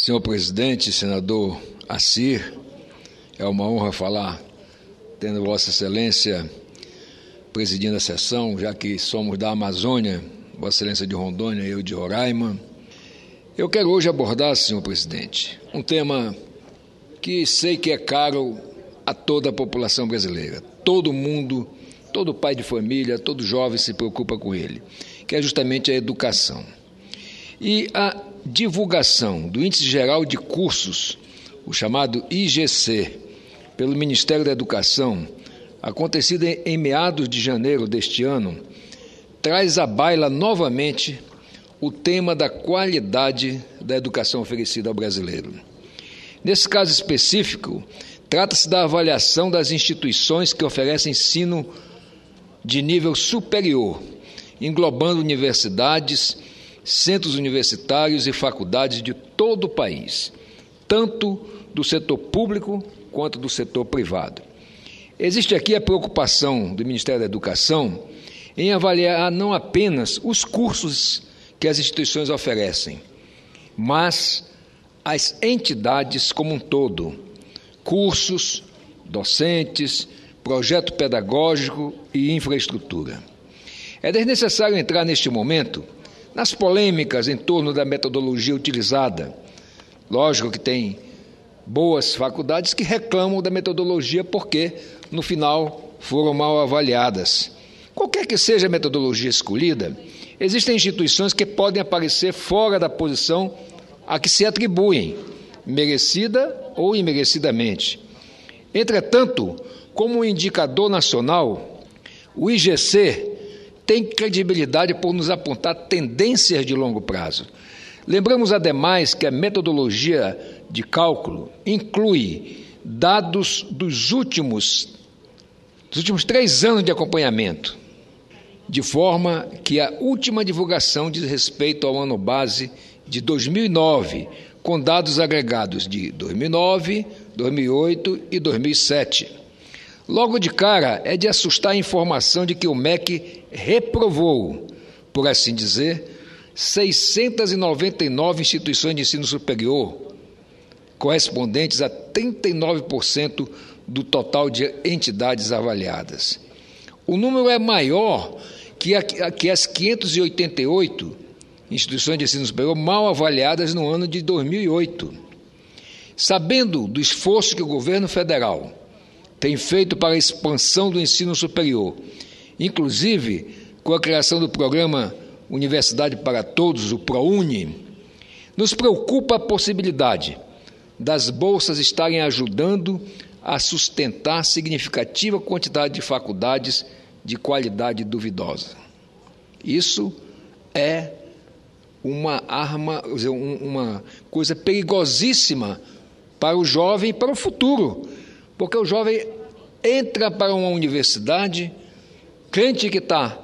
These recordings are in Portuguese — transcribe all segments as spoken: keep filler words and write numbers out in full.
Senhor presidente, senador Assir, é uma honra falar, tendo Vossa Excelência presidindo a sessão, já que somos da Amazônia, Vossa Excelência de Rondônia e eu de Roraima. Eu quero hoje abordar, senhor presidente, um tema que sei que é caro a toda a população brasileira. Todo mundo, todo pai de família, todo jovem se preocupa com ele, que é justamente a educação. E a divulgação do Índice Geral de Cursos, o chamado I G C, pelo Ministério da Educação, acontecida em meados de janeiro deste ano, traz à baila novamente o tema da qualidade da educação oferecida ao brasileiro. Nesse caso específico, trata-se da avaliação das instituições que oferecem ensino de nível superior, englobando universidades, centros universitários e faculdades de todo o país, tanto do setor público quanto do setor privado. Existe aqui a preocupação do Ministério da Educação em avaliar não apenas os cursos que as instituições oferecem, mas as entidades como um todo, cursos, docentes, projeto pedagógico e infraestrutura. É desnecessário entrar neste momento nas polêmicas em torno da metodologia utilizada. Lógico que tem boas faculdades que reclamam da metodologia porque, no final, foram mal avaliadas. Qualquer que seja a metodologia escolhida, existem instituições que podem aparecer fora da posição a que se atribuem, merecida ou imerecidamente. Entretanto, como um indicador nacional, o I G C tem credibilidade por nos apontar tendências de longo prazo. Lembramos, ademais, que a metodologia de cálculo inclui dados dos últimos, dos últimos três anos de acompanhamento, de forma que a última divulgação diz respeito ao ano base de dois mil e nove, com dados agregados de dois mil e nove, dois mil e oito e dois mil e sete. Logo de cara, é de assustar a informação de que o M E C reprovou, por assim dizer, seiscentas e noventa e nove instituições de ensino superior, correspondentes a trinta e nove por cento do total de entidades avaliadas. O número é maior que, a, que as quinhentas e oitenta e oito instituições de ensino superior mal avaliadas no ano de dois mil e oito. Sabendo do esforço que o governo federal tem feito para a expansão do ensino superior, inclusive com a criação do programa Universidade para Todos, o ProUni, nos preocupa a possibilidade das bolsas estarem ajudando a sustentar significativa quantidade de faculdades de qualidade duvidosa. Isso é uma arma, uma coisa perigosíssima para o jovem e para o futuro, porque o jovem entra para uma universidade, crente que está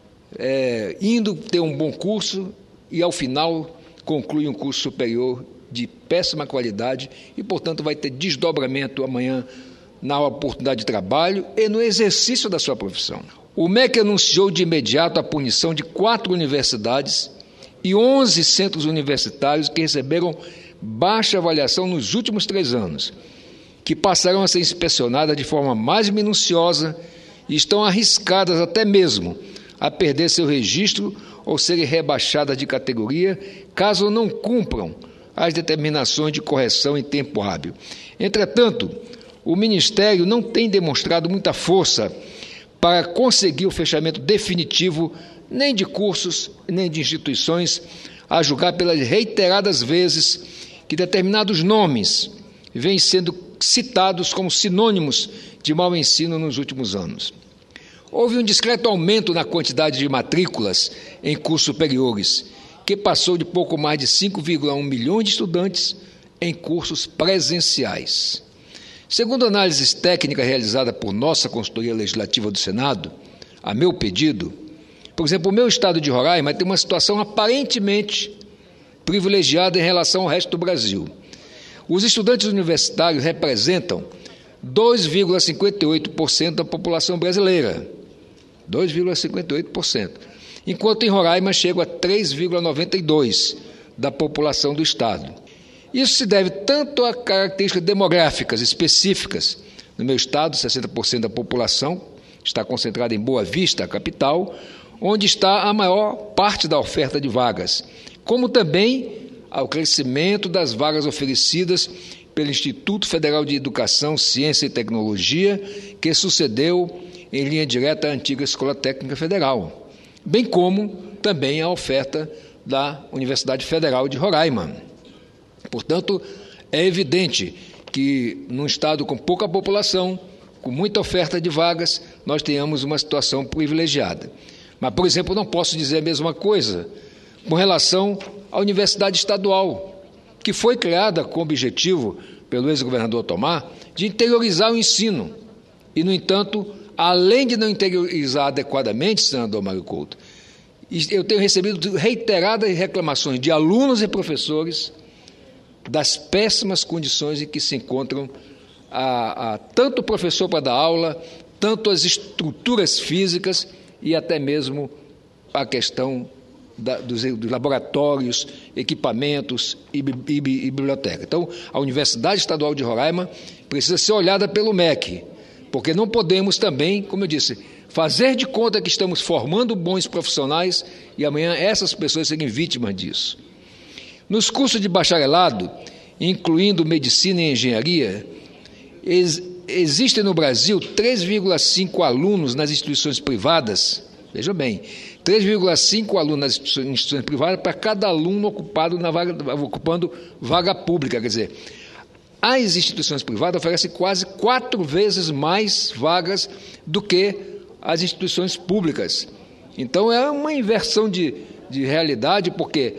é, indo ter um bom curso e, ao final, conclui um curso superior de péssima qualidade e, portanto, vai ter desdobramento amanhã na oportunidade de trabalho e no exercício da sua profissão. O M E C anunciou de imediato a punição de quatro universidades e onze centros universitários que receberam baixa avaliação nos últimos três anos, que passarão a ser inspecionadas de forma mais minuciosa e estão arriscadas até mesmo a perder seu registro ou serem rebaixadas de categoria caso não cumpram as determinações de correção em tempo hábil. Entretanto, o Ministério não tem demonstrado muita força para conseguir o fechamento definitivo nem de cursos, nem de instituições, a julgar pelas reiteradas vezes que determinados nomes vêm sendo citados como sinônimos de mau ensino nos últimos anos. Houve um discreto aumento na quantidade de matrículas em cursos superiores, que passou de pouco mais de cinco vírgula um milhões de estudantes em cursos presenciais. Segundo análises técnicas realizadas por nossa consultoria legislativa do Senado, a meu pedido, por exemplo, o meu estado de Roraima tem uma situação aparentemente privilegiada em relação ao resto do Brasil. Os estudantes universitários representam dois vírgula cinquenta e oito por cento da população brasileira, dois vírgula cinquenta e oito por cento, enquanto em Roraima chegam a três vírgula noventa e dois por cento da população do estado. Isso se deve tanto a características demográficas específicas. No meu estado, sessenta por cento da população está concentrada em Boa Vista, a capital, onde está a maior parte da oferta de vagas, como também ao crescimento das vagas oferecidas pelo Instituto Federal de Educação, Ciência e Tecnologia, que sucedeu em linha direta à antiga Escola Técnica Federal, bem como também a oferta da Universidade Federal de Roraima. Portanto, é evidente que num estado com pouca população, com muita oferta de vagas, nós tenhamos uma situação privilegiada. Mas, por exemplo, eu não posso dizer a mesma coisa com relação à Universidade Estadual, que foi criada com o objetivo, pelo ex-governador Tomar, de interiorizar o ensino. E, no entanto, além de não interiorizar adequadamente, senador Mário Couto, eu tenho recebido reiteradas reclamações de alunos e professores das péssimas condições em que se encontram a, a, tanto o professor para dar aula, tanto as estruturas físicas e até mesmo a questão da, dos, dos laboratórios, equipamentos e, e, e biblioteca. Então, a Universidade Estadual de Roraima precisa ser olhada pelo M E C, porque não podemos também, como eu disse, fazer de conta que estamos formando bons profissionais e amanhã essas pessoas serem vítimas disso. Nos cursos de bacharelado, incluindo medicina e engenharia, ex- existem no Brasil três vírgula cinco alunos nas instituições privadas, veja bem, três vírgula cinco alunos nas instituições privadas para cada aluno ocupado na vaga, ocupando vaga pública, quer dizer, as instituições privadas oferecem quase quatro vezes mais vagas do que as instituições públicas. Então, é uma inversão de, de realidade, porque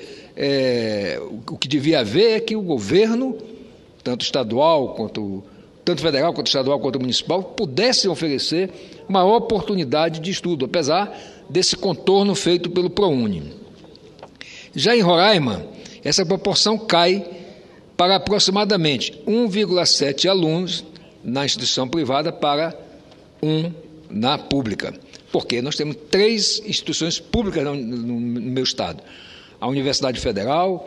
é, o que devia haver é que o governo, tanto estadual, quanto, tanto federal, quanto estadual, quanto municipal, pudessem oferecer maior oportunidade de estudo, apesar desse contorno feito pelo ProUni. Já em Roraima, essa proporção cai para aproximadamente um vírgula sete alunos na instituição privada para um na pública, porque nós temos três instituições públicas no, no, no meu estado, a Universidade Federal,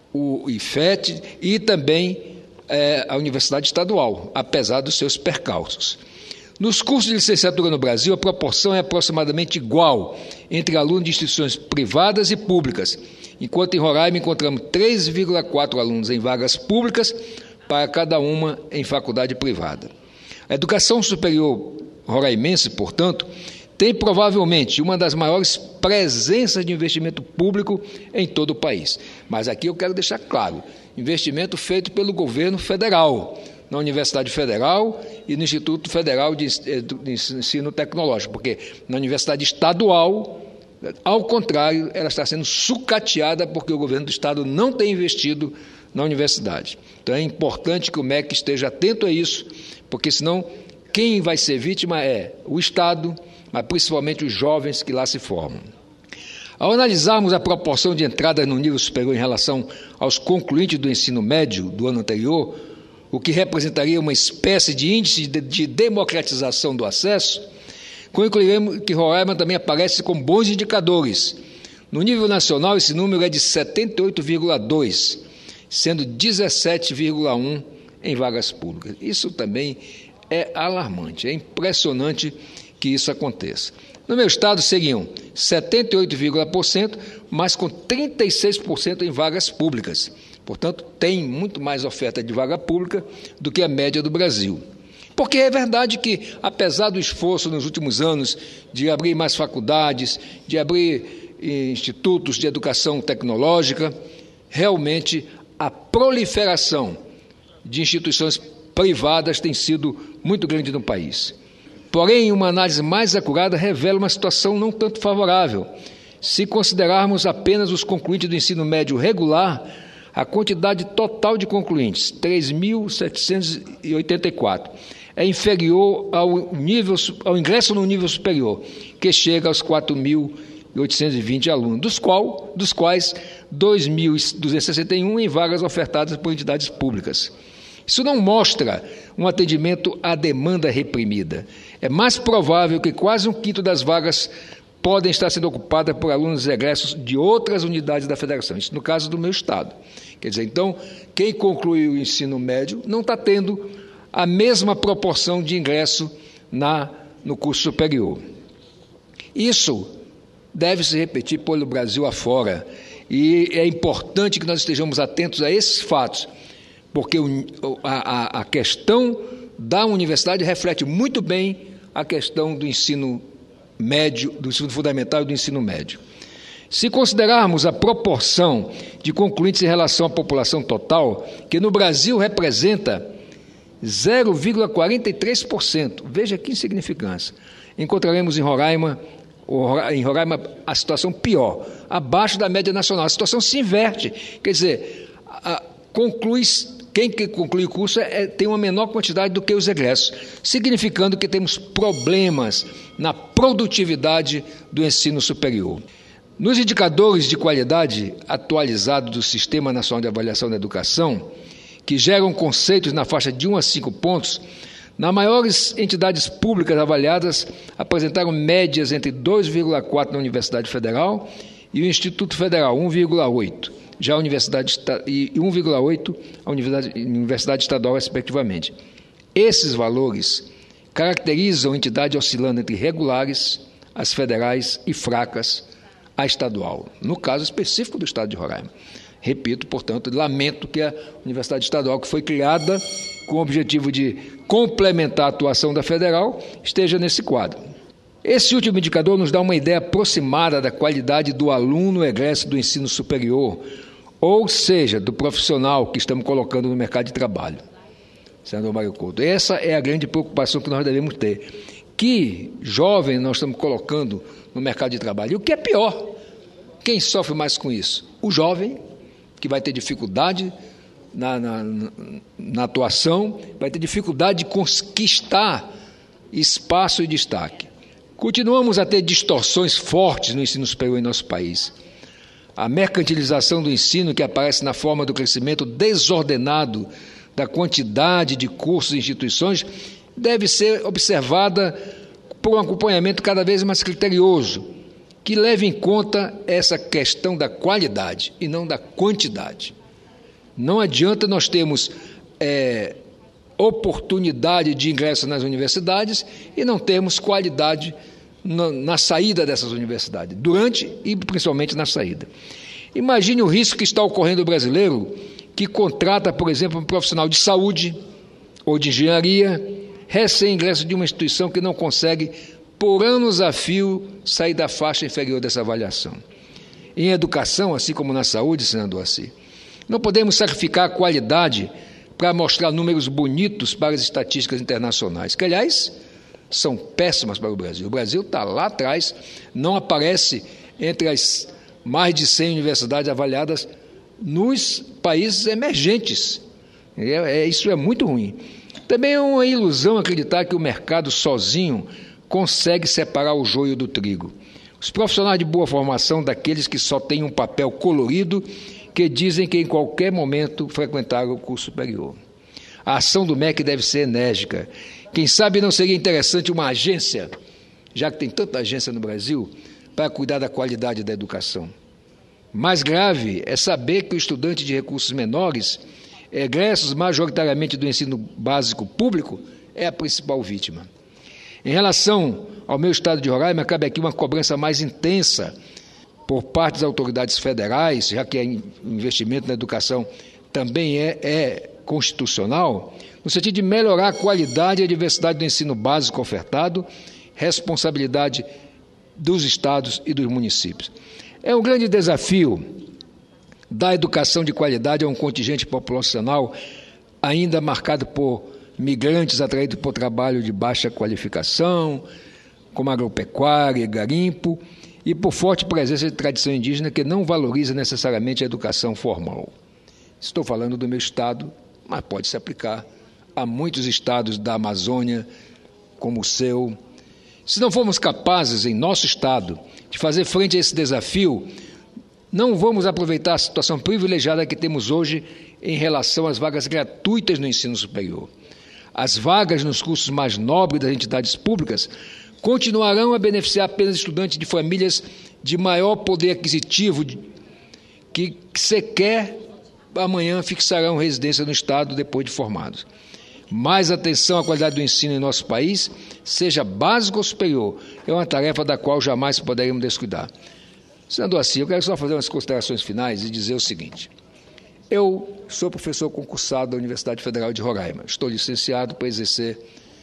o I F E T e também é, a Universidade Estadual, apesar dos seus percalços. Nos cursos de licenciatura no Brasil, a proporção é aproximadamente igual entre alunos de instituições privadas e públicas, enquanto em Roraima encontramos três vírgula quatro alunos em vagas públicas para cada uma em faculdade privada. A educação superior roraimense, portanto, tem provavelmente uma das maiores presenças de investimento público em todo o país. Mas aqui eu quero deixar claro, investimento feito pelo governo federal, na Universidade Federal e no Instituto Federal de Ensino Tecnológico, porque na Universidade Estadual, ao contrário, ela está sendo sucateada porque o governo do Estado não tem investido na universidade. Então é importante que o M E C esteja atento a isso, porque senão quem vai ser vítima é o Estado, mas principalmente os jovens que lá se formam. Ao analisarmos a proporção de entradas no nível superior em relação aos concluintes do ensino médio do ano anterior, o que representaria uma espécie de índice de, de democratização do acesso, concluiremos que Roraima também aparece com bons indicadores. No nível nacional, esse número é de setenta e oito vírgula dois, sendo dezessete vírgula um em vagas públicas. Isso também é alarmante, é impressionante que isso aconteça. No meu estado seriam setenta e oito vírgula por cento, mas com trinta e seis por cento em vagas públicas. Portanto, tem muito mais oferta de vaga pública do que a média do Brasil. Porque é verdade que, apesar do esforço nos últimos anos de abrir mais faculdades, de abrir institutos de educação tecnológica, realmente a proliferação de instituições privadas tem sido muito grande no país. Porém, uma análise mais acurada revela uma situação não tanto favorável. Se considerarmos apenas os concluintes do ensino médio regular, a quantidade total de concluintes, três mil setecentos e oitenta e quatro, é inferior ao, nível, ao ingresso no nível superior, que chega aos quatro mil oitocentos e vinte alunos, dos, qual, dos quais dois mil duzentos e sessenta e um em vagas ofertadas por entidades públicas. Isso não mostra um atendimento à demanda reprimida. É mais provável que quase um quinto das vagas podem estar sendo ocupadas por alunos egressos de outras unidades da federação. Isso no caso do meu estado, Quer dizer, então, quem concluiu o ensino médio não está tendo a mesma proporção de ingresso na, no curso superior. Isso deve se repetir pelo Brasil afora, e é importante que nós estejamos atentos a esses fatos, porque a, a questão da universidade reflete muito bem a questão do ensino médio, do ensino fundamental e do ensino médio. Se considerarmos a proporção de concluintes em relação à população total, que no Brasil representa zero vírgula quarenta e três por cento, veja que insignificância, encontraremos em Roraima, em Roraima a situação pior, abaixo da média nacional. A situação se inverte, quer dizer, a, conclui, quem que conclui o curso é, tem uma menor quantidade do que os egressos, significando que temos problemas na produtividade do ensino superior. Nos indicadores de qualidade atualizados do Sistema Nacional de Avaliação da Educação, que geram conceitos na faixa de um a cinco pontos, nas maiores entidades públicas avaliadas apresentaram médias entre dois vírgula quatro na Universidade Federal e o Instituto Federal, um vírgula oito, já a Universidade e um vírgula oito a Universidade, Universidade Estadual, respectivamente. Esses valores caracterizam a entidade oscilando entre regulares, as federais e fracas, a estadual, no caso específico do estado de Roraima. Repito, portanto, lamento que a Universidade Estadual, que foi criada com o objetivo de complementar a atuação da federal, esteja nesse quadro. Esse último indicador nos dá uma ideia aproximada da qualidade do aluno egresso do ensino superior, ou seja, do profissional que estamos colocando no mercado de trabalho. Senador Mário Couto, essa é a grande preocupação que nós devemos ter. Que jovem nós estamos colocando no mercado de trabalho? E o que é pior, quem sofre mais com isso? O jovem, que vai ter dificuldade na, na, na atuação, vai ter dificuldade de conquistar espaço e destaque. Continuamos a ter distorções fortes no ensino superior em nosso país. A mercantilização do ensino, que aparece na forma do crescimento desordenado da quantidade de cursos e instituições, deve ser observada por um acompanhamento cada vez mais criterioso, que leve em conta essa questão da qualidade e não da quantidade. Não adianta nós termos é, oportunidade de ingresso nas universidades e não termos qualidade na, na saída dessas universidades, durante e principalmente na saída. Imagine o risco que está ocorrendo ao brasileiro que contrata, por exemplo, um profissional de saúde ou de engenharia, recém-ingresso de uma instituição que não consegue, por anos a fio, sair da faixa inferior dessa avaliação. Em educação, assim como na saúde, senador Assi, não podemos sacrificar a qualidade para mostrar números bonitos para as estatísticas internacionais, que, aliás, são péssimas para o Brasil. O Brasil está lá atrás, não aparece entre as mais de cem universidades avaliadas nos países emergentes. É, é, isso é muito ruim. Também é uma ilusão acreditar que o mercado sozinho consegue separar o joio do trigo. Os profissionais de boa formação daqueles que só têm um papel colorido, que dizem que em qualquer momento frequentaram o curso superior. A ação do M E C deve ser enérgica. Quem sabe não seria interessante uma agência, já que tem tanta agência no Brasil, para cuidar da qualidade da educação. Mais grave é saber que o estudante de recursos menores, egressos majoritariamente do ensino básico público, é a principal vítima. Em relação ao meu estado de Roraima, cabe aqui uma cobrança mais intensa por parte das autoridades federais, já que o investimento na educação também é, é constitucional, no sentido de melhorar a qualidade e a diversidade do ensino básico ofertado, responsabilidade dos estados e dos municípios. É um grande desafio dar educação de qualidade a um contingente populacional ainda marcado por migrantes atraídos por trabalho de baixa qualificação, como agropecuária, garimpo, e por forte presença de tradição indígena que não valoriza necessariamente a educação formal. Estou falando do meu estado, mas pode se aplicar a muitos estados da Amazônia, como o seu. Se não formos capazes, em nosso estado, de fazer frente a esse desafio, não vamos aproveitar a situação privilegiada que temos hoje em relação às vagas gratuitas no ensino superior. As vagas nos cursos mais nobres das entidades públicas continuarão a beneficiar apenas estudantes de famílias de maior poder aquisitivo, que sequer amanhã fixarão residência no Estado depois de formados. Mais atenção à qualidade do ensino em nosso país, seja básico ou superior, é uma tarefa da qual jamais poderemos descuidar. Senador Assir, eu quero só fazer umas considerações finais e dizer o seguinte. Eu sou professor concursado da Universidade Federal de Roraima. Estou licenciado para exercer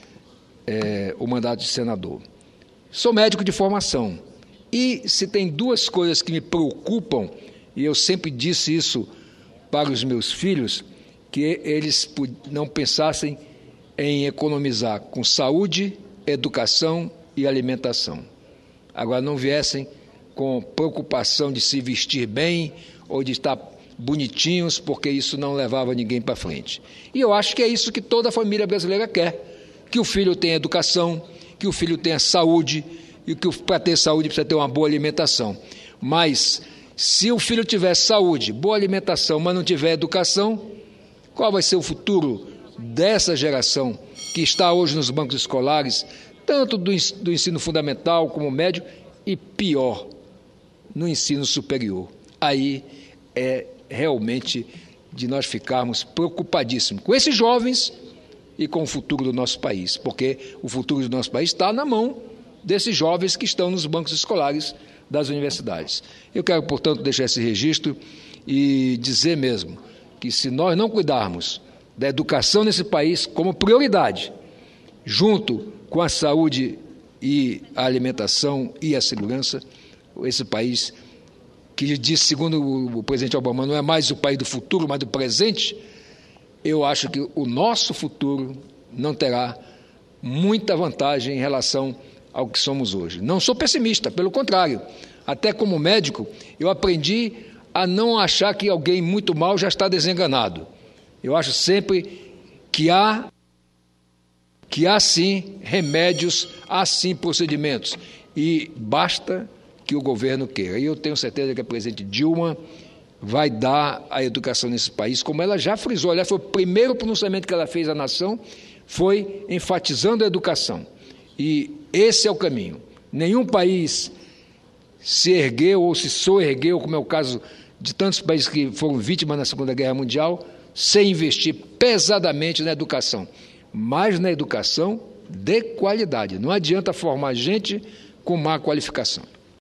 é, o mandato de senador. Sou médico de formação. E se tem duas coisas que me preocupam, e eu sempre disse isso para os meus filhos, que eles não pensassem em economizar com saúde, educação e alimentação. Agora, não viessem com preocupação de se vestir bem ou de estar bonitinhos, porque isso não levava ninguém para frente. E eu acho que é isso que toda família brasileira quer, que o filho tenha educação, que o filho tenha saúde, e que para ter saúde precisa ter uma boa alimentação. Mas, se o filho tiver saúde, boa alimentação, mas não tiver educação, qual vai ser o futuro dessa geração que está hoje nos bancos escolares, tanto do ensino fundamental como médio, e pior, no ensino superior? Aí é realmente de nós ficarmos preocupadíssimos com esses jovens e com o futuro do nosso país, porque o futuro do nosso país está na mão desses jovens que estão nos bancos escolares das universidades. Eu quero, portanto, deixar esse registro e dizer mesmo que se nós não cuidarmos da educação nesse país como prioridade, junto com a saúde e a alimentação e a segurança, esse país, que diz, segundo o presidente Obama, não é mais o país do futuro, mas do presente, eu acho que o nosso futuro não terá muita vantagem em relação ao que somos hoje. Não sou pessimista, pelo contrário. Até como médico, eu aprendi a não achar que alguém muito mal já está desenganado. Eu acho sempre que há, que há sim remédios, há sim procedimentos, e basta que o governo queira. E eu tenho certeza que a presidente Dilma vai dar a educação nesse país, como ela já frisou. Aliás, foi o primeiro pronunciamento que ela fez à nação, foi enfatizando a educação. E esse é o caminho. Nenhum país se ergueu ou se soergueu, como é o caso de tantos países que foram vítimas na Segunda Guerra Mundial, sem investir pesadamente na educação, mas na educação de qualidade. Não adianta formar gente com má qualificação.